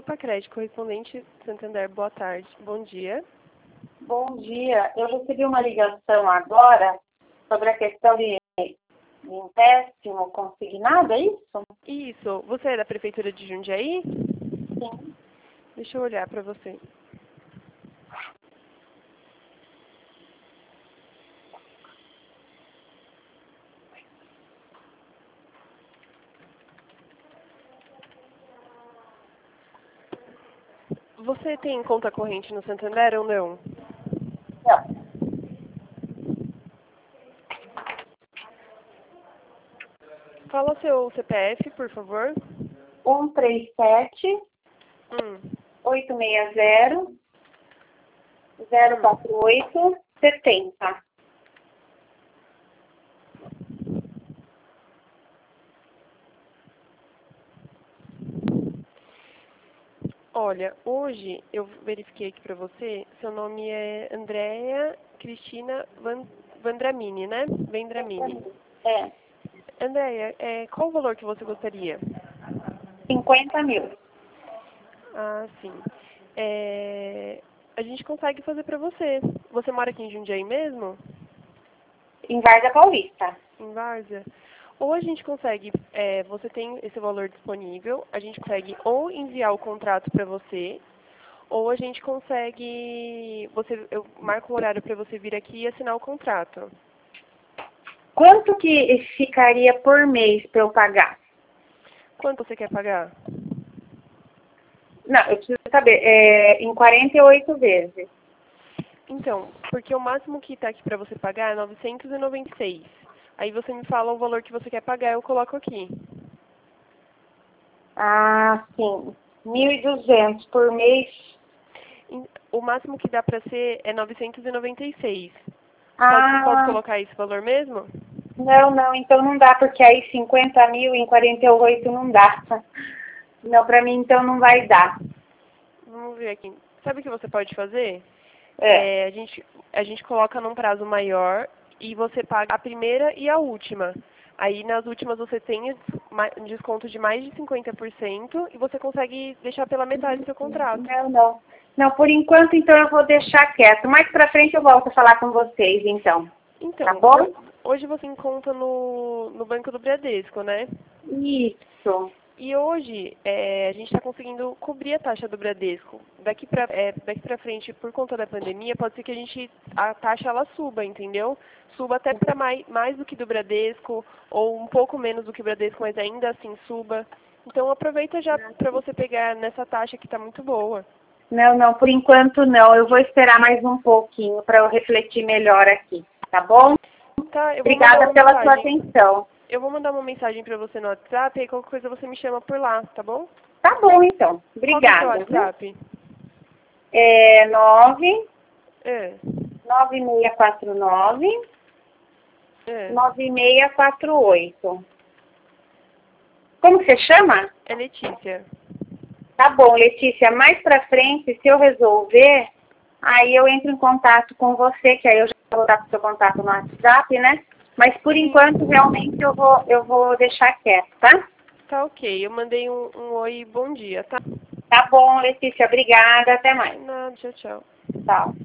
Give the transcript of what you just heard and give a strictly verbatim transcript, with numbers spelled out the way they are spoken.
Lopacred, correspondente Santander, boa tarde. Bom dia. Bom dia. Eu recebi uma ligação agora sobre a questão de empréstimo consignado, é isso? Isso. Você é da Prefeitura de Jundiaí? Sim. Deixa eu olhar para você. Você tem conta corrente no Santander ou não? Não. Fala seu C P F, por favor. um três sete, Hum. oito seis zero, zero quatro oito, setenta. Olha, hoje eu verifiquei aqui para você, seu nome é Andréia Cristina Van, Vandramini, né? Vendramini. É. Andréia, é, qual o valor que você gostaria? cinquenta mil. Ah, sim. É, a gente consegue fazer para você. Você mora aqui em Jundiaí mesmo? Em Varda Paulista. Em Várzea? Ou a gente consegue, é, você tem esse valor disponível, a gente consegue ou enviar o contrato para você, ou a gente consegue, você, eu marco um horário para você vir aqui e assinar o contrato. Quanto que ficaria por mês para eu pagar? Quanto você quer pagar? Não, eu preciso saber. É, em quarenta e oito vezes. Então, porque o máximo que está aqui para você pagar é novecentos e noventa e seis. Aí você me fala o valor que você quer pagar, eu coloco aqui. Ah, sim. mil e duzentos por mês. O máximo que dá para ser é novecentos e noventa e seis. Ah, Pode, posso colocar esse valor mesmo? não, não, então não dá, porque aí cinquenta mil em quarenta e oito não dá. Não, para mim então não vai dar. Vamos ver aqui. Sabe o que você pode fazer? É. É, a, gente, a gente coloca num prazo maior e você paga a primeira e a última. Aí nas últimas você tem um desconto de mais de cinquenta por cento e você consegue deixar pela metade do seu contrato. Não, não. Não, por enquanto então eu vou deixar quieto. Mais pra frente eu volto a falar com vocês, então. Então, Tá bom? hoje você encontra no, no Banco do Bradesco, né? Isso. E hoje é, a gente está conseguindo cobrir a taxa do Bradesco. Daqui para é, daqui para frente, por conta da pandemia, pode ser que a gente a taxa ela suba, entendeu? Suba até para mais, mais do que do Bradesco ou um pouco menos do que o Bradesco, mas ainda assim suba. Então aproveita já para você pegar nessa taxa que está muito boa. Não, não, por enquanto não. Eu vou esperar mais um pouquinho para eu refletir melhor aqui, tá bom? Tá, eu vou Obrigada mandar uma pela sua mensagem. atenção. Eu vou mandar uma mensagem para você no WhatsApp e qualquer coisa você me chama por lá, tá bom? Tá bom, então. Obrigada. Qual que é o seu WhatsApp? É nove É. nove seis quatro nove, É. nove seis quatro oito. Como que você chama? É Letícia. Tá bom, Letícia. Mais pra frente, se eu resolver, aí eu entro em contato com você, que aí eu já vou dar com o seu contato no WhatsApp, né? Mas por enquanto, realmente, eu vou, eu vou deixar quieto, tá? Tá ok. Eu mandei um, um oi bom dia, tá? Tá bom, Letícia. Obrigada. Até mais. Nada, tchau, tchau. Tchau.